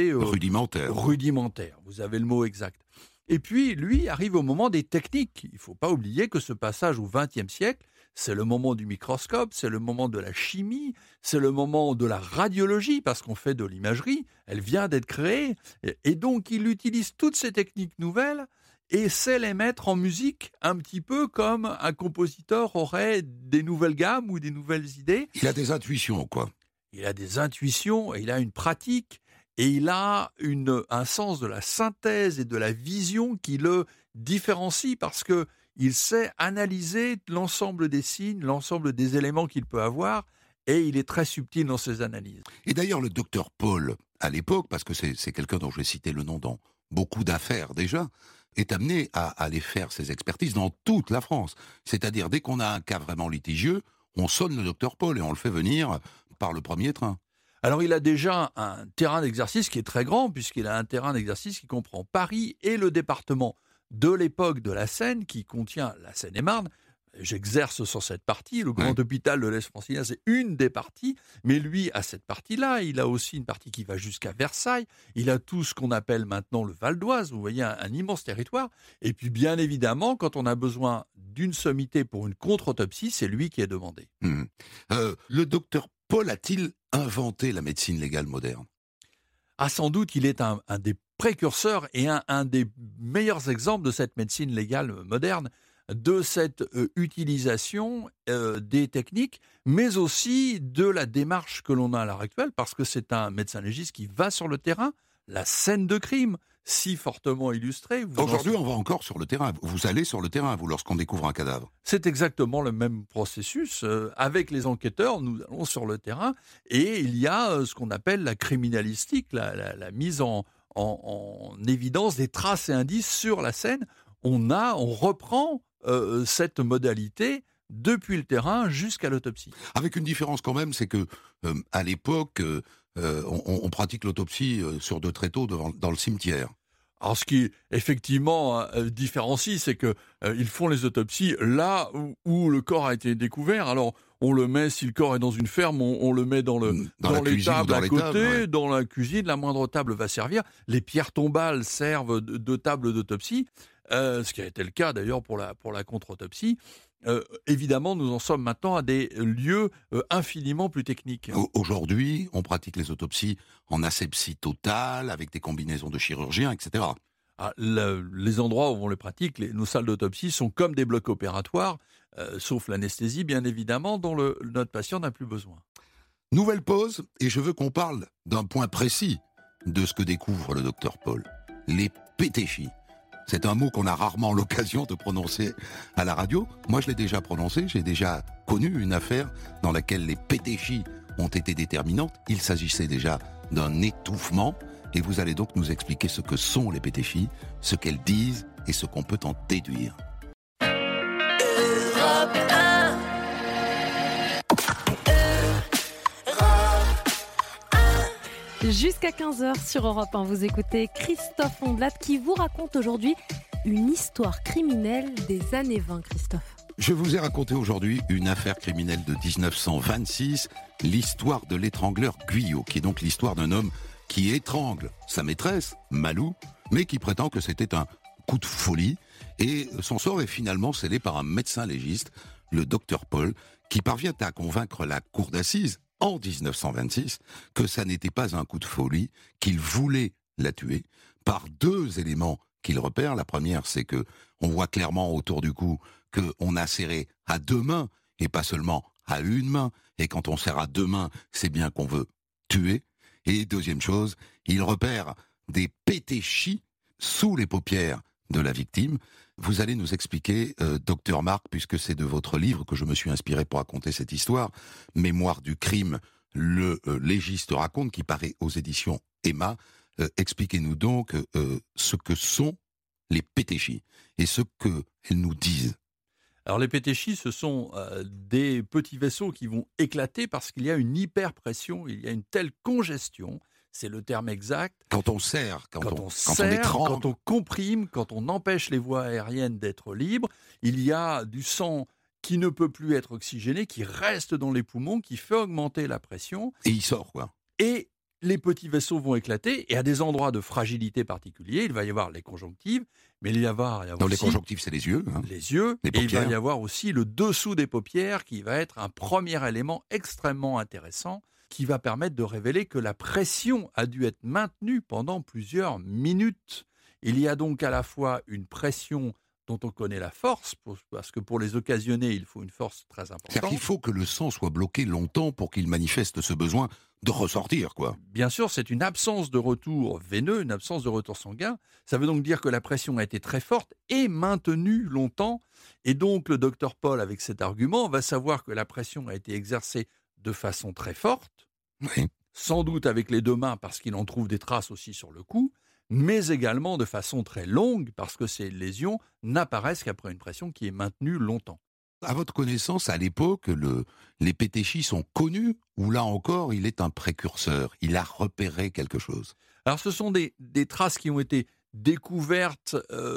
rudimentaire. Vous avez le mot exact. Et puis, lui arrive au moment des techniques. Il ne faut pas oublier que ce passage au XXe siècle, c'est le moment du microscope, c'est le moment de la chimie, c'est le moment de la radiologie, parce qu'on fait de l'imagerie, elle vient d'être créée. Et donc, il utilise toutes ces techniques nouvelles et sait les mettre en musique, un petit peu comme un compositeur aurait des nouvelles gammes ou des nouvelles idées. Il a des intuitions, quoi. Il a des intuitions, il a une pratique, et il a un sens de la synthèse et de la vision qui le différencie, parce que il sait analyser l'ensemble des signes, l'ensemble des éléments qu'il peut avoir, et il est très subtil dans ses analyses. Et d'ailleurs, le docteur Paul, à l'époque, parce que c'est quelqu'un dont je vais citer le nom dans beaucoup d'affaires déjà, est amené à aller faire ses expertises dans toute la France. C'est-à-dire, dès qu'on a un cas vraiment litigieux, on sonne le docteur Paul et on le fait venir par le premier train. Alors, il a déjà un terrain d'exercice qui est très grand, puisqu'il a un terrain d'exercice qui comprend Paris et le département de l'époque de la Seine, qui contient la Seine-et-Marne. J'exerce sur cette partie. Le grand hôpital de l'Est francilien, c'est une des parties. Mais lui, à cette partie-là, il a aussi une partie qui va jusqu'à Versailles. Il a tout ce qu'on appelle maintenant le Val d'Oise. Vous voyez, un immense territoire. Et puis, bien évidemment, quand on a besoin d'une sommité pour une contre-autopsie, c'est lui qui est demandé. Le docteur Paul a-t-il inventé la médecine légale moderne ? Ah, sans doute, il est un des précurseurs et un des meilleurs exemples de cette médecine légale moderne, de cette utilisation des techniques, mais aussi de la démarche que l'on a à l'heure actuelle, parce que c'est un médecin légiste qui va sur le terrain, la scène de crime, si fortement illustrée. Aujourd'hui, on va encore sur le terrain. Vous allez sur le terrain, vous, lorsqu'on découvre un cadavre. C'est exactement le même processus. Avec les enquêteurs, nous allons sur le terrain et il y a ce qu'on appelle la criminalistique, la mise en évidence des traces et indices sur la scène. On reprend cette modalité depuis le terrain jusqu'à l'autopsie. Avec une différence quand même, c'est que à l'époque, on pratique l'autopsie sur de tréteaux dans le cimetière. Alors, ce qui effectivement différencie, c'est que ils font les autopsies là où le corps a été découvert. Alors, on le met, si le corps est dans une ferme, on le met dans les tables à côté, dans la cuisine. La moindre table va servir. Les pierres tombales servent de table d'autopsie, ce qui a été le cas d'ailleurs pour la contre-autopsie. Évidemment, nous en sommes maintenant à des lieux infiniment plus techniques. Aujourd'hui, on pratique les autopsies en asepsie totale, avec des combinaisons de chirurgiens, etc. Les endroits où on les pratique, nos salles d'autopsie sont comme des blocs opératoires, sauf l'anesthésie, bien évidemment, dont notre patient n'a plus besoin. Nouvelle pause, et je veux qu'on parle d'un point précis de ce que découvre le docteur Paul. Les pétéchis. C'est un mot qu'on a rarement l'occasion de prononcer à la radio. Moi, je l'ai déjà prononcé. J'ai déjà connu une affaire dans laquelle les pétéchis ont été déterminantes. Il s'agissait déjà d'un étouffement. Et vous allez donc nous expliquer ce que sont les pétéchis, ce qu'elles disent et ce qu'on peut en déduire. Europe 1. Jusqu'à 15h sur Europe 1, vous écoutez Christophe Ondelat qui vous raconte aujourd'hui une histoire criminelle des années 20, Christophe. Je vous ai raconté aujourd'hui une affaire criminelle de 1926, l'histoire de l'étrangleur Guyot, qui est donc l'histoire d'un homme qui étrangle sa maîtresse, Malou, mais qui prétend que c'était un coup de folie. Et son sort est finalement scellé par un médecin légiste, le docteur Paul, qui parvient à convaincre la cour d'assises, en 1926, que ça n'était pas un coup de folie, qu'il voulait la tuer, par deux éléments qu'il repère. La première, c'est que on voit clairement autour du cou qu'on a serré à deux mains, et pas seulement à une main. Et quand on serre à deux mains, c'est bien qu'on veut tuer. Et deuxième chose, il repère des pétéchis sous les paupières de la victime. Vous allez nous expliquer, docteur Marc, puisque c'est de votre livre que je me suis inspiré pour raconter cette histoire, Mémoire du crime, le légiste raconte, qui paraît aux éditions Emma. Expliquez-nous donc ce que sont les pétéchis et ce qu'elles nous disent. Alors les pétéchis, ce sont des petits vaisseaux qui vont éclater parce qu'il y a une hyperpression, il y a une telle congestion, c'est le terme exact. Quand on serre, quand on serre, étrangle. quand on comprime, quand on empêche les voies aériennes d'être libres, il y a du sang qui ne peut plus être oxygéné, qui reste dans les poumons, qui fait augmenter la pression. Et il sort, quoi. Et les petits vaisseaux vont éclater, et à des endroits de fragilité particuliers, il va y avoir les conjonctives, mais il va y avoir Dans aussi les conjonctives, c'est les yeux. les yeux, les et il va paupières. y avoir aussi le dessous des paupières, qui va être un premier élément extrêmement intéressant, qui va permettre de révéler que la pression a dû être maintenue pendant plusieurs minutes. Il y a donc à la fois une pression dont on connaît la force, parce que pour les occasionner, il faut une force très C'est-à-dire importante. qu'il faut que le sang soit bloqué longtemps pour qu'il manifeste ce besoin de ressortir, quoi. Bien sûr, c'est une absence de retour veineux, une absence de retour sanguin. Ça veut donc dire que la pression a été très forte et maintenue longtemps. Et donc, le docteur Paul, avec cet argument, va savoir que la pression a été exercée de façon très forte, Oui. sans doute avec les deux mains parce qu'il en trouve des traces aussi sur le cou, mais également de façon très longue parce que ces lésions n'apparaissent qu'après une pression qui est maintenue longtemps. À votre connaissance, à l'époque, les pétéchis sont connus, ou là encore, il est un précurseur, il a repéré quelque chose. Alors, ce sont des traces qui ont été découvertes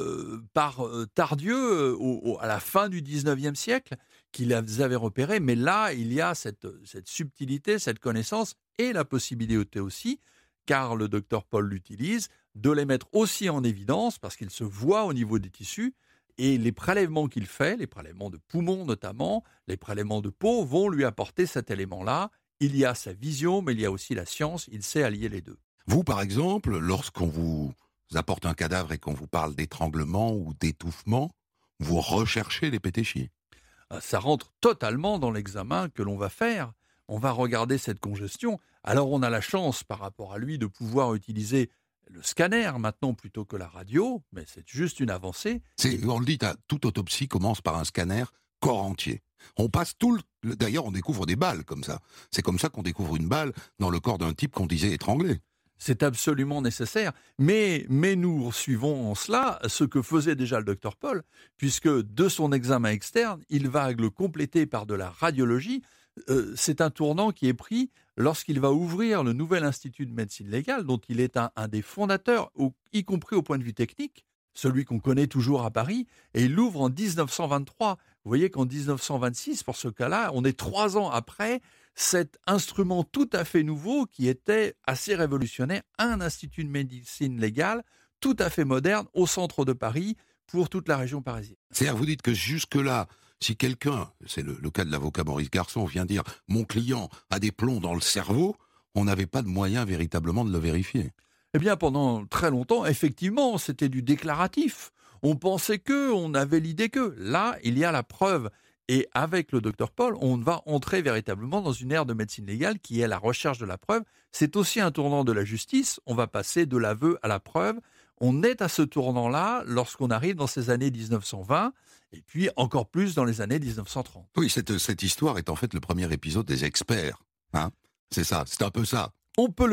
par Tardieu à la fin du 19e siècle, qui les avait repérées, mais là, il y a cette subtilité, cette connaissance et la possibilité aussi, car le docteur Paul l'utilise, de les mettre aussi en évidence, parce qu'il se voit au niveau des tissus, et les prélèvements qu'il fait, les prélèvements de poumons notamment, les prélèvements de peau, vont lui apporter cet élément-là. Il y a sa vision, mais il y a aussi la science, il sait allier les deux. Vous, par exemple, lorsqu'on vous apporte un cadavre et qu'on vous parle d'étranglement ou d'étouffement, vous recherchez les pétéchis. Ça rentre totalement dans l'examen que l'on va faire. On va regarder cette congestion. Alors on a la chance, par rapport à lui, de pouvoir utiliser le scanner maintenant plutôt que la radio, mais c'est juste une avancée. On le dit, toute autopsie commence par un scanner corps entier. On passe d'ailleurs, on découvre des balles comme ça. C'est comme ça qu'on découvre une balle dans le corps d'un type qu'on disait étranglé. C'est absolument nécessaire, mais nous suivons en cela ce que faisait déjà le docteur Paul, puisque de son examen externe, il va le compléter par de la radiologie. C'est un tournant qui est pris lorsqu'il va ouvrir le nouvel institut de médecine légale, dont il est un des fondateurs, y compris au point de vue technique, celui qu'on connaît toujours à Paris, et il l'ouvre en 1923. Vous voyez qu'en 1926, pour ce cas-là, on est 3 ans après cet instrument tout à fait nouveau qui était assez révolutionnaire, un institut de médecine légale tout à fait moderne au centre de Paris pour toute la région parisienne. C'est-à-dire, vous dites que jusque-là, si quelqu'un, c'est le cas de l'avocat Maurice Garçon, vient dire « mon client a des plombs dans le cerveau », on n'avait pas de moyen véritablement de le vérifier. Eh bien, pendant très longtemps, effectivement, c'était du déclaratif. On pensait on avait l'idée que. Là, il y a la preuve. Et avec le docteur Paul, on va entrer véritablement dans une ère de médecine légale qui est la recherche de la preuve. C'est aussi un tournant de la justice. On va passer de l'aveu à la preuve. On est à ce tournant-là lorsqu'on arrive dans ces années 1920 et puis encore plus dans les années 1930. Oui, cette histoire est en fait le premier épisode des experts. Hein, c'est ça, c'est un peu ça. On peut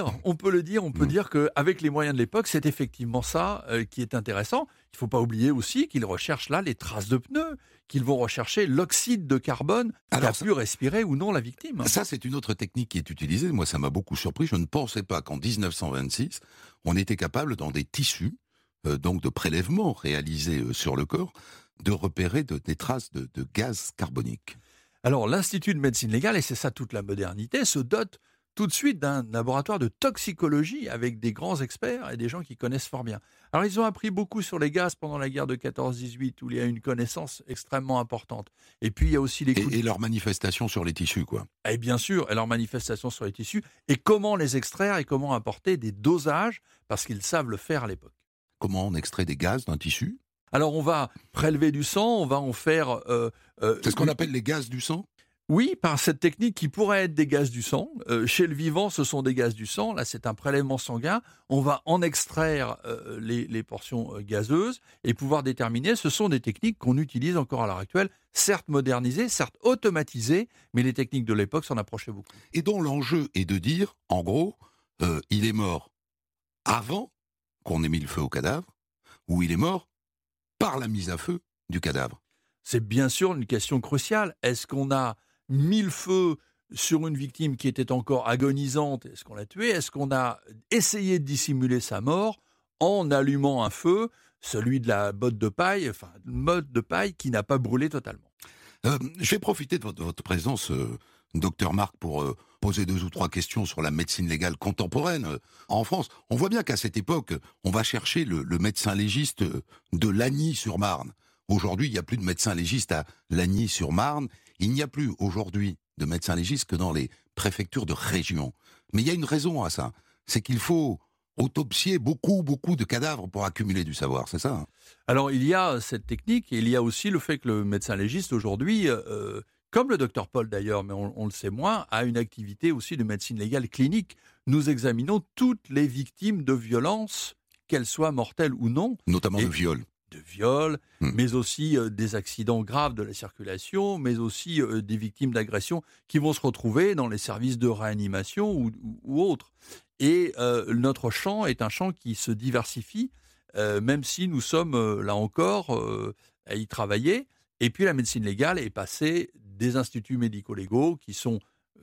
dire qu'avec les moyens de l'époque, c'est effectivement ça qui est intéressant. Il ne faut pas oublier aussi qu'ils recherchent là les traces de pneus, qu'ils vont rechercher l'oxyde de carbone qui a pu respirer ou non la victime. Ça, c'est une autre technique qui est utilisée. Moi, ça m'a beaucoup surpris. Je ne pensais pas qu'en 1926, on était capable, dans des tissus, donc de prélèvements réalisés sur le corps, de repérer des traces de gaz carbonique. Alors, l'Institut de médecine légale, et c'est ça toute la modernité, se dote tout de suite d'un laboratoire de toxicologie avec des grands experts et des gens qui connaissent fort bien. Alors, ils ont appris beaucoup sur les gaz pendant la guerre de 14-18, où il y a une connaissance extrêmement importante. Et puis, il y a aussi les coups Et leurs manifestations sur les tissus, quoi. Et bien sûr, et leurs manifestations sur les tissus, et comment les extraire et comment apporter des dosages, parce qu'ils savent le faire à l'époque. Comment on extrait des gaz d'un tissu ? Alors, on va prélever du sang, on va en faire... c'est ce qu'on appelle les gaz du sang ? Oui, par cette technique qui pourrait être des gaz du sang. Chez le vivant, ce sont des gaz du sang. Là, c'est un prélèvement sanguin. On va en extraire les portions gazeuses et pouvoir déterminer. Ce sont des techniques qu'on utilise encore à l'heure actuelle, certes modernisées, certes automatisées, mais les techniques de l'époque s'en approchaient beaucoup. Et dont l'enjeu est de dire, en gros, il est mort avant qu'on ait mis le feu au cadavre, ou il est mort par la mise à feu du cadavre. C'est bien sûr une question cruciale. Est-ce qu'on a mis le feu sur une victime qui était encore agonisante? Est-ce qu'on l'a tuée? Est-ce qu'on a essayé de dissimuler sa mort en allumant un feu, celui de la botte de paille, enfin, une botte de paille qui n'a pas brûlé totalement? Je vais profiter de votre présence, docteur Marc, pour poser 2 ou 3 questions sur la médecine légale contemporaine en France. On voit bien qu'à cette époque, on va chercher le médecin légiste de Lagny-sur-Marne. Aujourd'hui, il n'y a plus de médecin légiste à Lagny-sur-Marne. Il n'y a plus aujourd'hui de médecin légiste que dans les préfectures de région. Mais il y a une raison à ça. C'est qu'il faut autopsier beaucoup de cadavres pour accumuler du savoir, c'est ça, hein? Alors, il y a cette technique et il y a aussi le fait que le médecin légiste aujourd'hui, comme le docteur Paul d'ailleurs, mais on le sait moins, a une activité aussi de médecine légale clinique. Nous examinons toutes les victimes de violences, qu'elles soient mortelles ou non. Notamment de viol. De viol, mais aussi des accidents graves de la circulation, mais aussi des victimes d'agressions qui vont se retrouver dans les services de réanimation ou autres. Et notre champ est un champ qui se diversifie, même si nous sommes, là encore, à y travailler. Et puis la médecine légale est passée des instituts médico-légaux, qui sont,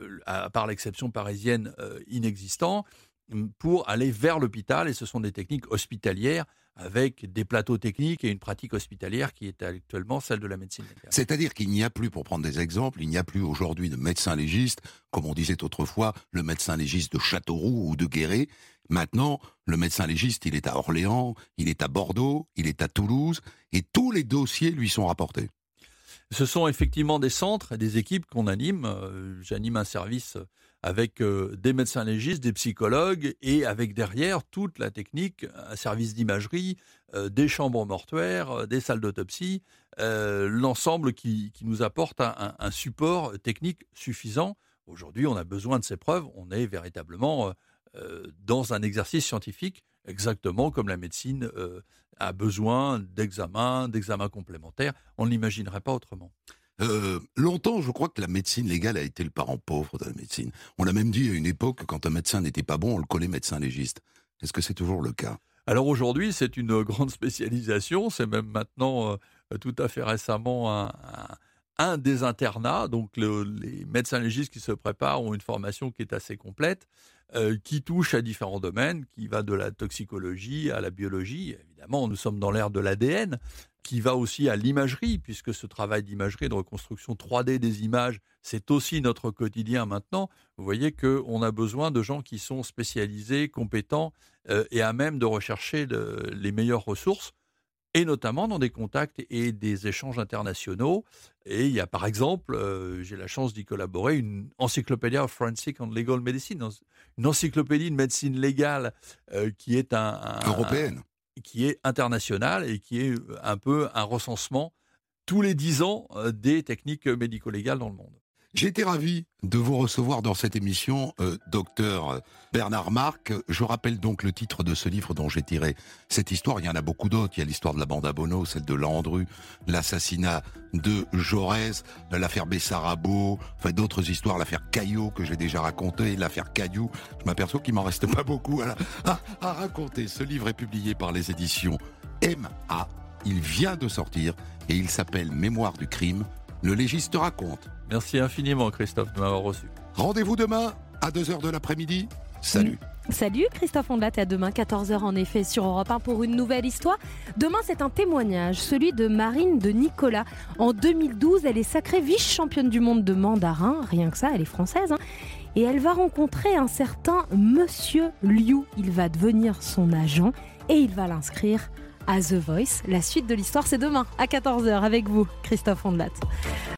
à part l'exception parisienne, inexistants, pour aller vers l'hôpital. Et ce sont des techniques hospitalières, avec des plateaux techniques et une pratique hospitalière qui est actuellement celle de la médecine légale. C'est-à-dire qu'il n'y a plus, pour prendre des exemples, il n'y a plus aujourd'hui de médecin légiste, comme on disait autrefois, le médecin légiste de Châteauroux ou de Guéret. Maintenant, le médecin légiste, il est à Orléans, il est à Bordeaux, il est à Toulouse, et tous les dossiers lui sont rapportés. Ce sont effectivement des centres et des équipes qu'on anime. J'anime un service avec des médecins légistes, des psychologues et avec derrière toute la technique, un service d'imagerie, des chambres mortuaires, des salles d'autopsie, l'ensemble qui nous apporte un support technique suffisant. Aujourd'hui, on a besoin de ces preuves. On est véritablement dans un exercice scientifique, exactement comme la médecine a besoin d'examens complémentaires. On ne l'imaginerait pas autrement. Longtemps, je crois que la médecine légale a été le parent pauvre de la médecine. On l'a même dit à une époque, quand un médecin n'était pas bon, on le collait médecin légiste. Est-ce que c'est toujours le cas? Alors aujourd'hui, c'est une grande spécialisation. C'est même maintenant, tout à fait récemment, un des internats. Donc les médecins légistes qui se préparent ont une formation qui est assez complète, qui touche à différents domaines, qui va de la toxicologie à la biologie. Évidemment, nous sommes dans l'ère de l'ADN, qui va aussi à l'imagerie, puisque ce travail d'imagerie, de reconstruction 3D des images, c'est aussi notre quotidien maintenant. Vous voyez qu'on a besoin de gens qui sont spécialisés, compétents et à même de rechercher les meilleures ressources, et notamment dans des contacts et des échanges internationaux. Et il y a par exemple, j'ai la chance d'y collaborer, une Encyclopedia of Forensic and Legal Medicine, une encyclopédie de médecine légale qui est européenne, qui est internationale et qui est un peu un recensement tous les 10 ans des techniques médico-légales dans le monde. J'ai été ravi de vous recevoir dans cette émission, docteur Bernard Marc. Je rappelle donc le titre de ce livre dont j'ai tiré cette histoire. Il y en a beaucoup d'autres. Il y a l'histoire de la bande à Bono, celle de Landru, l'assassinat de Jaurès, l'affaire Bessarabo, enfin d'autres histoires, l'affaire Caillot que j'ai déjà racontée, l'affaire Caillou. Je m'aperçois qu'il m'en reste pas beaucoup à raconter. Ce livre est publié par les éditions MA. Il vient de sortir et il s'appelle Mémoire du crime. Le légiste raconte. Merci infiniment, Christophe, de m'avoir reçu. Rendez-vous demain à 2h de l'après-midi. Salut. Salut Christophe Ondelat, et à demain 14h en effet sur Europe 1 pour une nouvelle histoire. Demain c'est un témoignage, celui de Marine de Nicolas. En 2012, elle est sacrée vice-championne du monde de mandarin, rien que ça, elle est française. Et elle va rencontrer un certain Monsieur Liu. Il va devenir son agent et il va l'inscrire à The Voice. La suite de l'histoire c'est demain à 14h avec vous, Christophe Ondelat.